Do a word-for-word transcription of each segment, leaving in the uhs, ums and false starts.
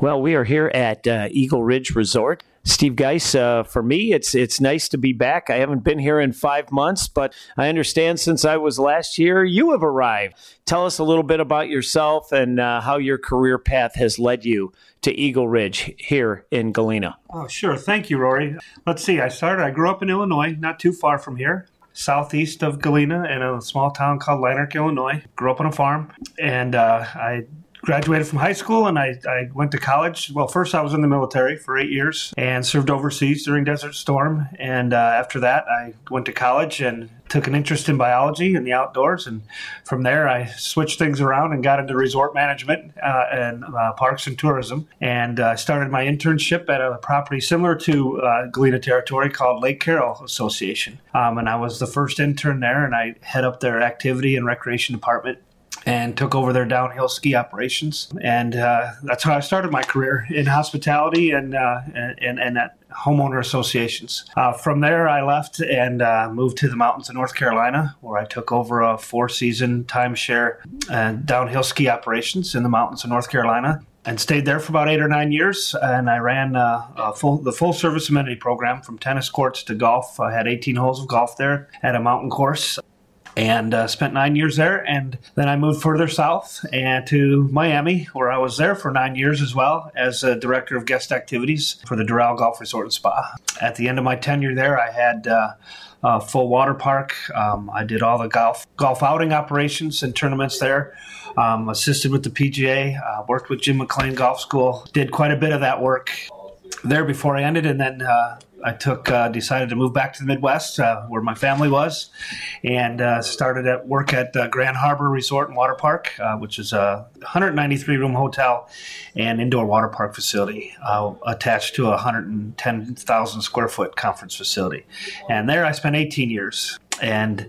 Well, we are here at uh, Eagle Ridge Resort. Steve Geis, uh, for me, it's it's nice to be back. I haven't been here in five months, but I understand since I was last year, you have arrived. Tell us a little bit about yourself and uh, how your career path has led you to Eagle Ridge here in Galena. Oh, sure. Thank you, Rory. Let's see. I started, I grew up in Illinois, not too far from here, southeast of Galena in a small town called Lanark, Illinois. Grew up on a farm, and uh, I graduated from high school, and I, I went to college. Well, first I was in the military for eight years and served overseas during Desert Storm. And uh, after that, I went to college and took an interest in biology and the outdoors. And from there, I switched things around and got into resort management uh, and uh, parks and tourism. And uh, started my internship at a property similar to uh, Galena Territory called Lake Carroll Association. Um, and I was the first intern there, and I head up their activity and recreation department and took over their downhill ski operations. And uh, that's how I started my career in hospitality and uh, and, and at homeowner associations. Uh, from there, I left and uh, moved to the mountains of North Carolina, where I took over a four-season timeshare and downhill ski operations in the mountains of North Carolina, and stayed there for about eight or nine years. And I ran uh, a full, the full-service amenity program from tennis courts to golf. I had eighteen holes of golf there at a mountain course, and uh, spent nine years there. And then I moved further south and to Miami, where I was there for nine years as well as a director of guest activities for the Doral Golf Resort and Spa. At the end of my tenure there, I had uh, a full water park. Um, I did all the golf golf outing operations and tournaments there. Um, assisted with the P G A, uh, worked with Jim McLean Golf School, did quite a bit of that work there before I ended, and then uh, I took uh, decided to move back to the Midwest, uh, where my family was, and uh, started at work at uh, Grand Harbor Resort and Water Park, uh, which is a one hundred ninety-three room hotel and indoor water park facility uh, attached to a one hundred ten thousand square foot conference facility. And there I spent eighteen years. And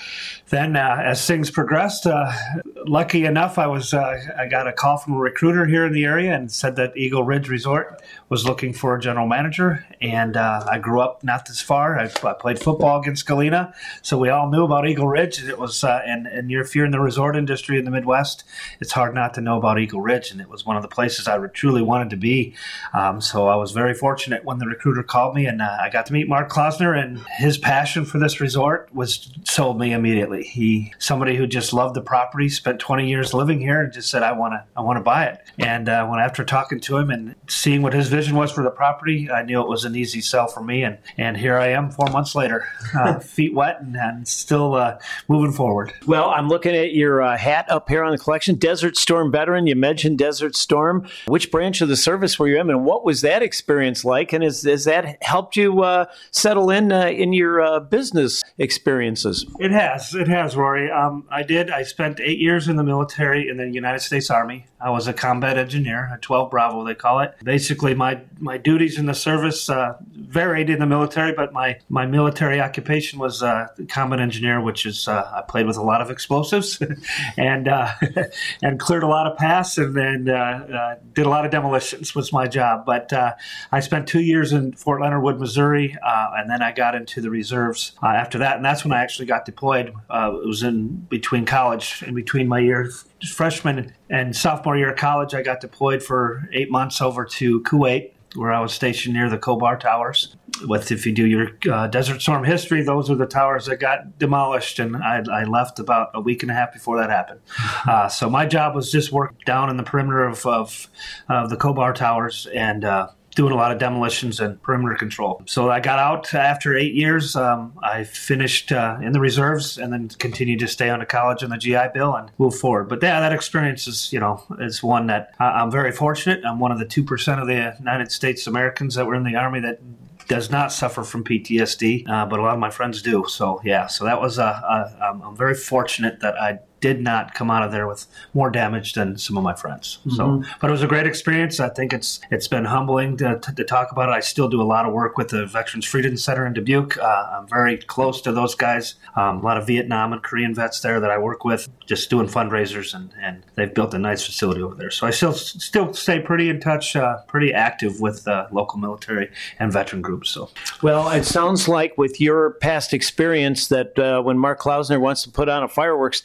then, uh, as things progressed, uh, lucky enough, I was uh, I got a call from a recruiter here in the area and said that Eagle Ridge Resort was looking for a general manager. And uh, I grew up not this far. I, I played football against Galena, so we all knew about Eagle Ridge. It was, uh, and, and if you're in the resort industry in the Midwest, it's hard not to know about Eagle Ridge. And it was one of the places I truly wanted to be. Um, so I was very fortunate when the recruiter called me, and uh, I got to meet Mark Klausner, and his passion for this resort was sold me immediately. He, somebody who just loved the property, spent twenty years living here, and just said, "I want to, I want to buy it." And uh, when after talking to him and seeing what his vision was for the property, I knew it was an easy sell for me. And and here I am, four months later, uh, feet wet and, and still uh, moving forward. Well, I'm looking at your uh, hat up here on the collection. Desert Storm veteran. You mentioned Desert Storm. Which branch of the service were you in, and what was that experience like? And has, has that helped you uh, settle in uh, in your uh, business experiences? It has. It has, Rory. Um, I did. I spent eight years in the military in the United States Army. I was a combat engineer, a twelve Bravo, they call it. Basically, my, my duties in the service uh, varied in the military, but my, my military occupation was uh, combat engineer, which is uh, I played with a lot of explosives and uh, and cleared a lot of paths, and then uh, uh, did a lot of demolitions was my job. But uh, I spent two years in Fort Leonard Wood, Missouri, uh, and then I got into the reserves uh, after that, and that's when I actually got deployed. Uh, it was in between college, in between my years, freshman and sophomore year of college. I got deployed for eight months over to Kuwait, where I was stationed near the Khobar Towers. With, if you do your uh, Desert Storm history, those are the towers that got demolished, and I, I left about a week and a half before that happened. Uh, so my job was just work down in the perimeter of, of, of the Khobar Towers and uh, doing a lot of demolitions and perimeter control. So I got out after eight years. Um, I finished uh, in the reserves and then continued to stay on to college on the G I Bill and move forward. But yeah, that experience is, you know, is one that uh, I'm very fortunate. I'm one of the two percent of the United States Americans that were in the Army that does not suffer from P T S D, uh, but a lot of my friends do. So yeah, so that was, uh, uh, I'm very fortunate that I did not come out of there with more damage than some of my friends. So, mm-hmm. But it was a great experience. I think it's it's been humbling to, to, to talk about it. I still do a lot of work with the Veterans Freedom Center in Dubuque. Uh, I'm very close to those guys. Um, a lot of Vietnam and Korean vets there that I work with, just doing fundraisers, and, and they've built a nice facility over there. So I still still stay pretty in touch, uh, pretty active with uh, local military and veteran groups. So, well, it sounds like with your past experience that uh, when Mark Klausner wants to put on a fireworks display,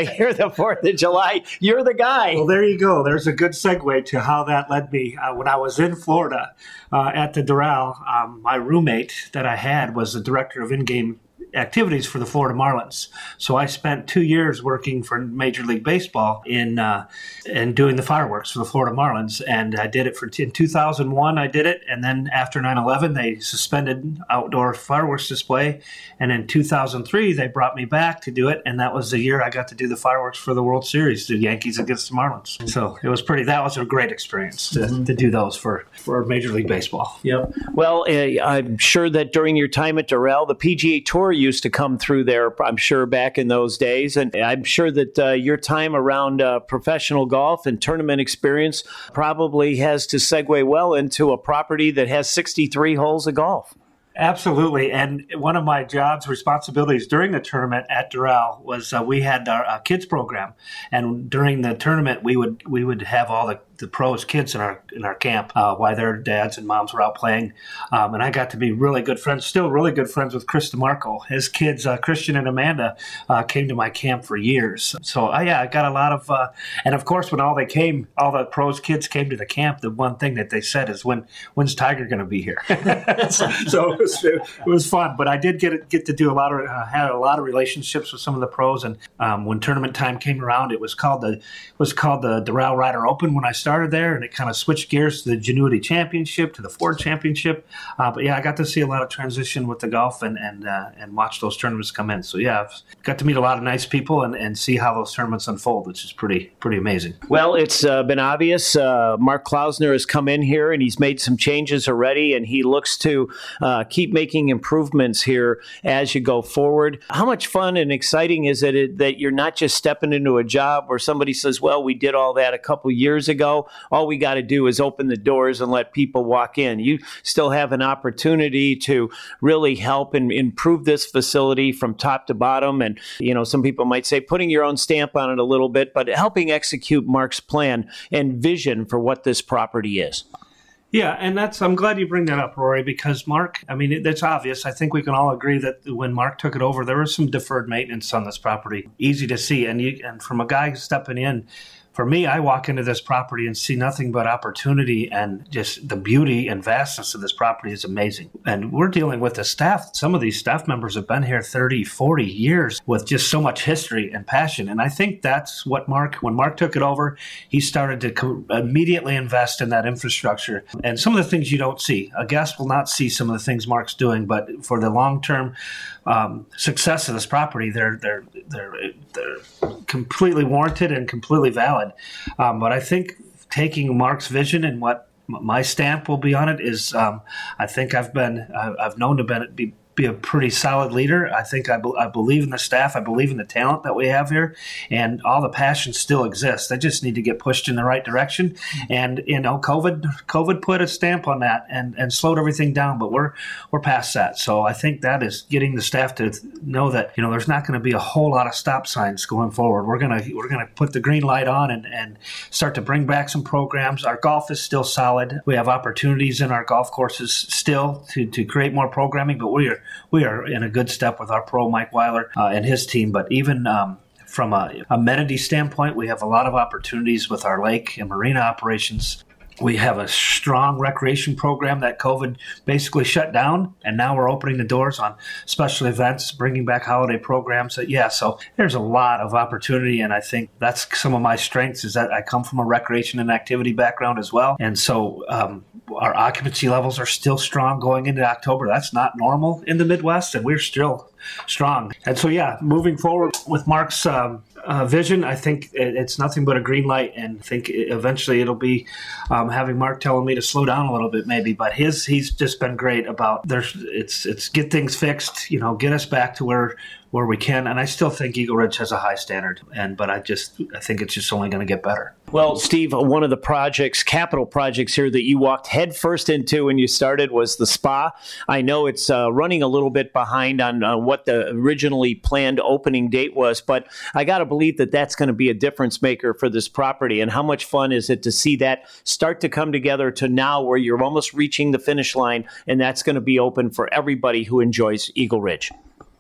hear the fourth of July, you're the guy. Well, there you go. There's a good segue to how that led me. Uh, when I was in Florida uh, at the Doral, um, my roommate that I had was the director of in-game activities for the Florida Marlins. So I spent two years working for Major League Baseball in uh, and doing the fireworks for the Florida Marlins. And I did it for in two thousand one. I did it, and then after nine eleven, they suspended outdoor fireworks display. And in two thousand three, they brought me back to do it, and that was the year I got to do the fireworks for the World Series, the Yankees against the Marlins. So it was pretty. That was a great experience to, mm-hmm. to do those for for Major League Baseball. Yep. Well, uh, I'm sure that during your time at Doral, the P G A Tour used to come through there, I'm sure, back in those days. And I'm sure that uh, your time around uh, professional golf and tournament experience probably has to segue well into a property that has sixty-three holes of golf. Absolutely. And one of my jobs, responsibilities during the tournament at Doral was uh, we had our uh, kids program. And during the tournament, we would we would have all the, the pros' kids in our in our camp uh, while their dads and moms were out playing. Um, and I got to be really good friends, still really good friends with Chris DeMarco. His kids, uh, Christian and Amanda, uh, came to my camp for years. So, uh, yeah, I got a lot of, uh, and of course, when all they came, all the pros' kids came to the camp, the one thing that they said is, when when's Tiger going to be here? so, so it, was, it was fun. But I did get get to do a lot of, uh, had a lot of relationships with some of the pros. And um, when tournament time came around, it was called the, it was called the Doral Ryder Open when I started there, and it kind of switched gears to the Genuity Championship, to the Ford Championship. Uh, but yeah, I got to see a lot of transition with the golf and and uh, and watch those tournaments come in. So yeah, I've got to meet a lot of nice people and, and see how those tournaments unfold, which is pretty pretty amazing. Well, it's uh, been obvious. Uh, Mark Klausner has come in here and he's made some changes already, and he looks to uh, keep making improvements here as you go forward. How much fun and exciting is it that you're not just stepping into a job where somebody says, well, we did all that a couple years ago. All we got to do is open the doors and let people walk in. You still have an opportunity to really help and improve this facility from top to bottom. And, you know, some people might say putting your own stamp on it a little bit, but helping execute Mark's plan and vision for what this property is. Yeah, and that's, I'm glad you bring that up, Rory, because Mark, I mean, it, it's obvious. I think we can all agree that when Mark took it over, there was some deferred maintenance on this property. Easy to see. And you, and from a guy stepping in, for me, I walk into this property and see nothing but opportunity, and just the beauty and vastness of this property is amazing. And we're dealing with the staff. Some of these staff members have been here thirty, forty years with just so much history and passion. And I think that's what Mark, when Mark took it over, he started to co- immediately invest in that infrastructure. And some of the things you don't see. A guest will not see some of the things Mark's doing, but for the long-term um, success of this property, they're they're they're they're completely warranted and completely valid. Um, but I think taking Mark's vision and what my stamp will be on it is, um, I think I've been, I've known to be, be a pretty solid leader. I think I, be, I believe in the staff. I believe in the talent that we have here, and all the passion still exists. They just need to get pushed in the right direction. And, you know, COVID, COVID put a stamp on that and, and slowed everything down, but we're, we're past that. So I think that is getting the staff to know that, you know, there's not going to be a whole lot of stop signs going forward. We're going to, we're going to put the green light on and, and start to bring back some programs. Our golf is still solid. We have opportunities in our golf courses still to, to create more programming, but we are, we are in a good step with our pro, Mike Weiler, uh, and his team. But even um, from a amenity standpoint, we have a lot of opportunities with our lake and marina operations. We have a strong recreation program that COVID basically shut down, and now we're opening the doors on special events, bringing back holiday programs. Yeah, so there's a lot of opportunity, and I think that's some of my strengths is that I come from a recreation and activity background as well. And so um, our occupancy levels are still strong going into October. That's not normal in the Midwest, and we're still strong. And so, yeah, moving forward with Mark's um, uh, vision, I think it's nothing but a green light, and I think eventually it'll be um, having Mark telling me to slow down a little bit maybe, but his he's just been great about there's it's it's get things fixed, you know, get us back to where where we can. And I still think Eagle Ridge has a high standard, and but I just I think it's just only going to get better. Well, Steve, one of the projects, capital projects here that you walked headfirst into when you started was the spa. I know it's uh, running a little bit behind on uh, what the originally planned opening date was, but I got to believe that that's going to be a difference maker for this property. And how much fun is it to see that start to come together to now where you're almost reaching the finish line, and that's going to be open for everybody who enjoys Eagle Ridge?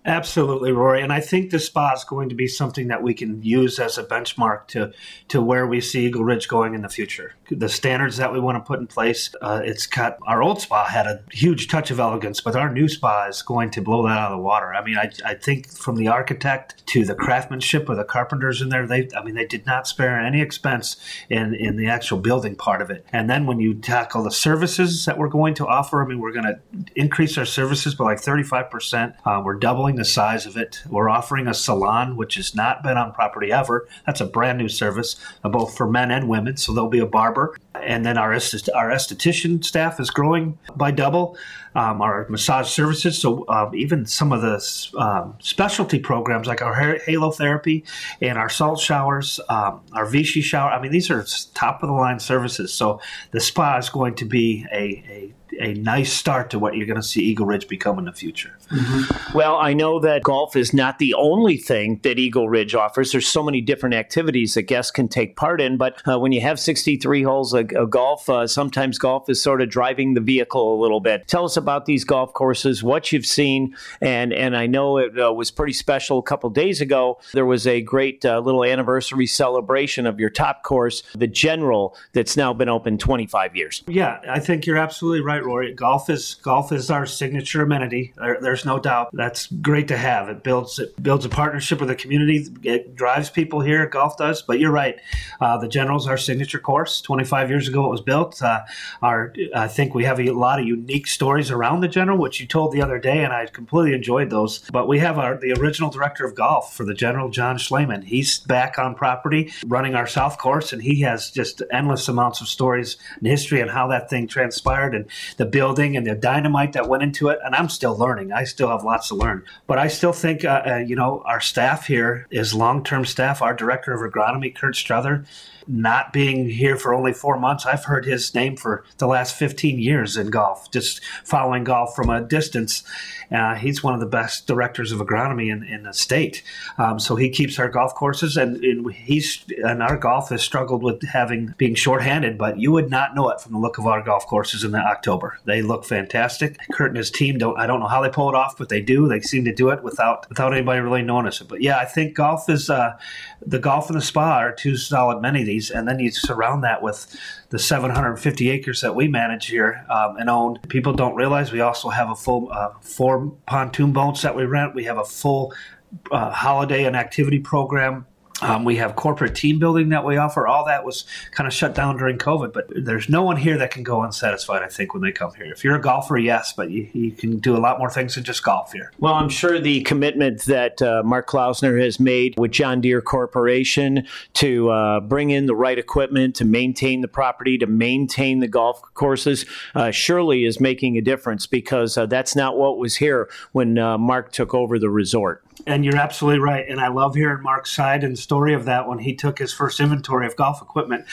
Absolutely, Rory. And I think the spa is going to be something that we can use as a benchmark to, to where we see Eagle Ridge going in the future. The standards that we want to put in place, uh, it's got, our old spa had a huge touch of elegance, but our new spa is going to blow that out of the water. I mean, I, I think from the architect to the craftsmanship of the carpenters in there, they, I mean, they did not spare any expense in, in the actual building part of it. And then when you tackle the services that we're going to offer, I mean, we're going to increase our services by like thirty-five percent. Uh, we're doubling the size of it. We're offering a salon, which has not been on property ever. That's a brand new service, uh, both for men and women. So there'll be a barber. And then our, est- our esthetician staff is growing by double. Um, our massage services. So um, even some of the um, specialty programs like our halo therapy and our salt showers, um, our Vichy shower. I mean, these are top of the line services. So the spa is going to be a, a a nice start to what you're going to see Eagle Ridge become in the future. Mm-hmm. Well, I know that golf is not the only thing that Eagle Ridge offers. There's so many different activities that guests can take part in, but uh, when you have sixty-three holes of, of golf, uh, sometimes golf is sort of driving the vehicle a little bit. Tell us about these golf courses, what you've seen, and, and I know it uh, was pretty special a couple days ago. There was a great uh, little anniversary celebration of your top course, the General, that's now been open twenty-five years. Yeah, I think you're absolutely right, Rory. Golf is golf is our signature amenity. There, there's no doubt. That's great to have. It builds it builds a partnership with the community. It drives people here. Golf does. But you're right. Uh, the General's our signature course. twenty-five years ago it was built. Uh, our I think we have a lot of unique stories around the General, which you told the other day, and I completely enjoyed those. But we have our the original director of golf for the General, John Schleman. He's back on property running our South course, and he has just endless amounts of stories and history and how that thing transpired and the building and the dynamite that went into it. And I'm still learning. I still have lots to learn. But I still think, uh, uh, you know, our staff here is long-term staff. Our director of agronomy, Kurt Struther, not being here for only four months, I've heard his name for the last fifteen years in golf, just following golf from a distance. Uh, he's one of the best directors of agronomy in, in the state. Um, so he keeps our golf courses, and, and he's and our golf has struggled with having being shorthanded, but you would not know it from the look of our golf courses in the October. They look fantastic. Kurt and his team don't I don't know how they pull it off, but they do. They seem to do it without without anybody really noticing. But yeah, I think golf is uh, the golf and the spa are two solid amenities. And then you surround that with the seven hundred fifty acres that we manage here um, and own. People don't realize we also have a full uh, four pontoon boats that we rent. We have a full uh, holiday and activity program. Um, we have corporate team building that we offer. All that was kind of shut down during COVID, but there's no one here that can go unsatisfied, I think, when they come here. If you're a golfer, yes, but you, you can do a lot more things than just golf here. Well, I'm sure the commitment that uh, Mark Klausner has made with John Deere Corporation to uh, bring in the right equipment, to maintain the property, to maintain the golf courses, uh, surely is making a difference, because uh, that's not what was here when uh, Mark took over the resort. And you're absolutely right. And I love hearing Mark's side and story of that when he took his first inventory of golf equipment.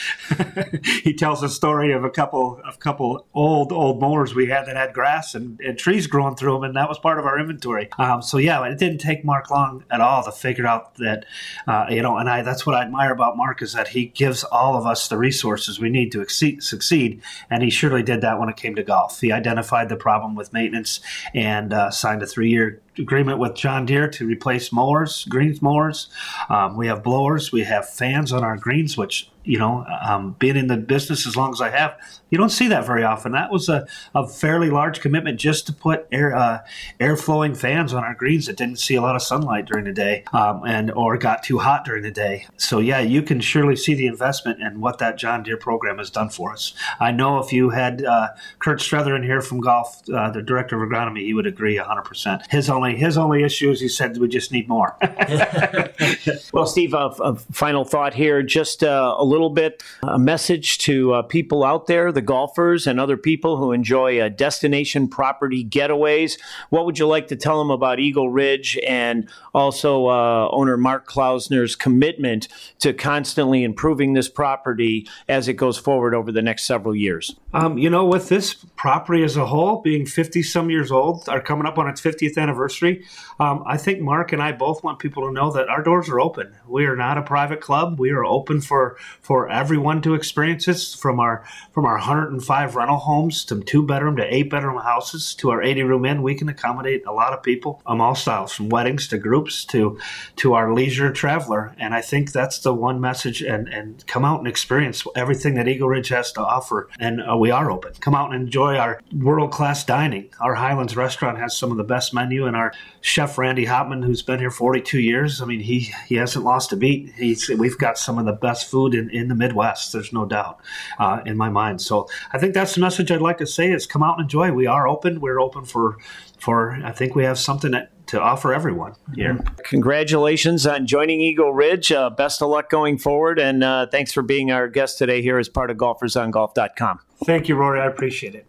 He tells a story of a couple of couple old, old mowers we had that had grass and, and trees growing through them, and that was part of our inventory. Um, so, yeah, it didn't take Mark long at all to figure out that, uh, you know, and I that's what I admire about Mark, is that he gives all of us the resources we need to exceed, succeed, and he surely did that when it came to golf. He identified the problem with maintenance and uh, signed a three-year agreement with John Deere to replace mowers, greens mowers. Um, we have blowers. We have fans on our greens, which, you know, um, being in the business as long as I have, you don't see that very often. That was a, a fairly large commitment just to put air uh, air flowing fans on our greens that didn't see a lot of sunlight during the day um, and or got too hot during the day. So, yeah, you can surely see the investment and what that John Deere program has done for us. I know if you had uh, Kurt Struther in here from golf, uh, the director of agronomy, he would agree one hundred percent. His only his only issue is he said we just need more. Well, Steve, a, a final thought here, just uh, a little bit, a message to uh, people out there, the golfers and other people who enjoy uh, destination property getaways. What would you like to tell them about Eagle Ridge, and also uh, owner Mark Klausner's commitment to constantly improving this property as it goes forward over the next several years? Um, you know, with this property as a whole being fifty-some years old, are coming up on its fiftieth anniversary, um, I think Mark and I both want people to know that our doors are open. We are not a private club. We are open for for everyone to experience this, from our from our one hundred five rental homes to two bedroom to eight bedroom houses to our eighty room inn. We can accommodate a lot of people of all styles, from weddings to groups to to our leisure traveler. And I think that's the one message. And and come out and experience everything that Eagle Ridge has to offer. And uh, we are open. Come out and enjoy our world class dining. Our Highlands restaurant has some of the best menu, and our chef Randy Hopman, who's been here forty-two years, I mean, he he hasn't lost a beat. He's we've got some of the best food in, in the Midwest. There's no doubt uh, in my mind. So I think that's the message I'd like to say is come out and enjoy. We are open. We're open for, for I think we have something that, to offer everyone here. Congratulations on joining Eagle Ridge. Uh, best of luck going forward. And uh, thanks for being our guest today here as part of golfers on golf dot com. Thank you, Rory. I appreciate it.